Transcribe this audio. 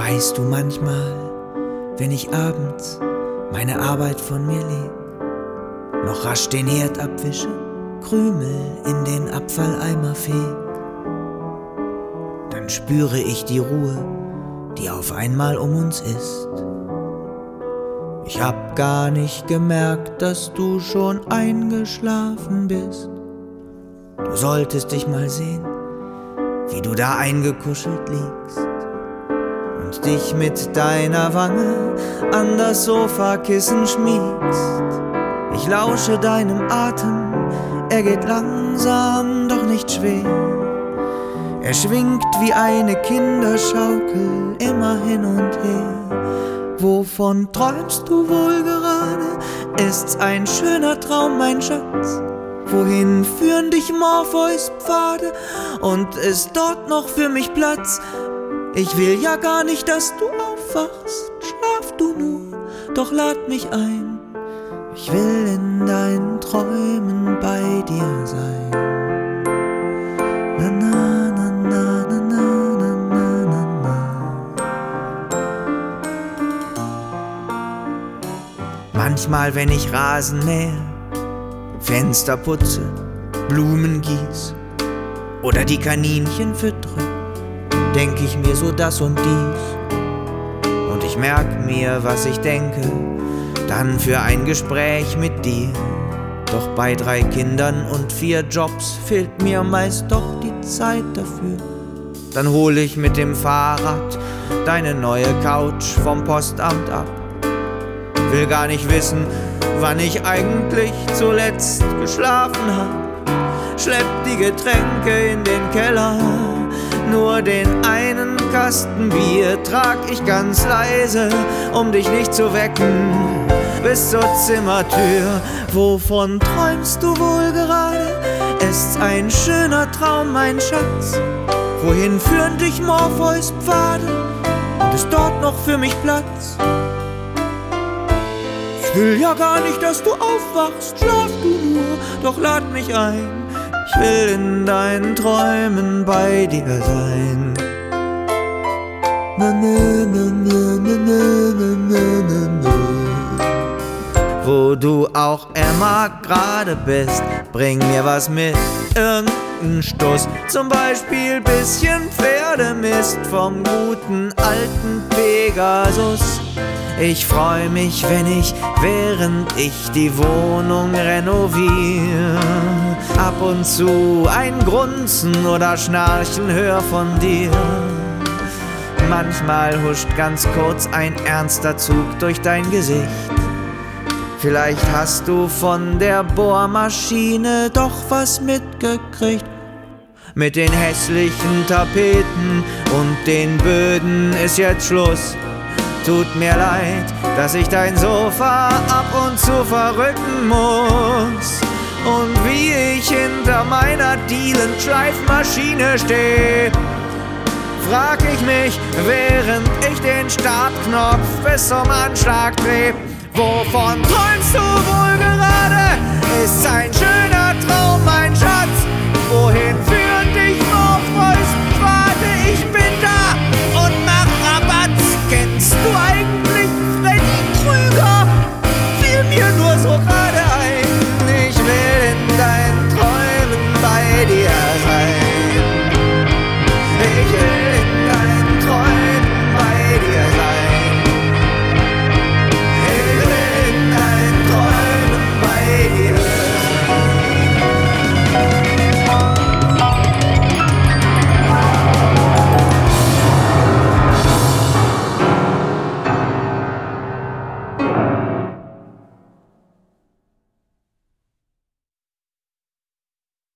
Weißt du manchmal, wenn ich abends meine Arbeit von mir leg, noch rasch den Herd abwische, Krümel in den Abfalleimer feg, dann spüre ich die Ruhe, die auf einmal um uns ist. Ich hab gar nicht gemerkt, dass du schon eingeschlafen bist. Du solltest dich mal sehen, wie du da eingekuschelt liegst und dich mit deiner Wange an das Sofakissen schmiegst. Ich lausche deinem Atem, er geht langsam, doch nicht schwer. Er schwingt wie eine Kinderschaukel immer hin und her. Wovon träumst du wohl gerade? Ist's ein schöner Traum, mein Schatz? Wohin führen dich Morpheus Pfade? Und ist dort noch für mich Platz? Ich will ja gar nicht, dass du aufwachst. Schlaf du nur, doch lad mich ein. Ich will in deinen Träumen bei dir sein. Na, na, na, na, na, na, na, na, na. Manchmal, wenn ich Rasen mähe, Fenster putze, Blumen gieß oder die Kaninchen füttere, denk ich mir so das und dies. Und ich merk mir, was ich denke, dann für ein Gespräch mit dir. Doch bei 3 Kindern und 4 Jobs fehlt mir meist doch die Zeit dafür. Dann hol ich mit dem Fahrrad deine neue Couch vom Postamt ab. Will gar nicht wissen, wann ich eigentlich zuletzt geschlafen hab. Schlepp die Getränke in den Keller, nur den einen Kasten Bier trag ich ganz leise, um dich nicht zu wecken, bis zur Zimmertür. Wovon träumst du wohl gerade? Ist's ein schöner Traum, mein Schatz? Wohin führen dich Morpheus Pfade? Und ist dort noch für mich Platz? Ich will ja gar nicht, dass du aufwachst. Schlaf du nur, doch lad mich ein. Ich will in deinen Träumen bei dir sein. Na, na, na, na, na, na, na, na, na. Wo du auch immer gerade bist, bring mir was mit, irgendeinen Stuss. Zum Beispiel bisschen Pferdemist vom guten alten Pegasus. Ich freu mich, wenn ich, während ich die Wohnung renoviere, ab und zu ein Grunzen oder Schnarchen hör von dir. Manchmal huscht ganz kurz ein ernster Zug durch dein Gesicht. Vielleicht hast du von der Bohrmaschine doch was mitgekriegt. Mit den hässlichen Tapeten und den Böden ist jetzt Schluss. Tut mir leid, dass ich dein Sofa ab und zu verrücken muss. Und wie ich hinter meiner Dielenschleifmaschine steh, frag ich mich, während ich den Startknopf bis zum Anschlag dreh. Wovon träumst du wohl gerade? Ist ein schöner Traum, mein Schatz. Wohin führt dich Morpheus Pfade? Ich bin da und mach Rabatz. Kennst du eigentlich Freddy Krüger? Fiel mir nur so gerade ein. Ich will in deinen Träumen bei dir sein.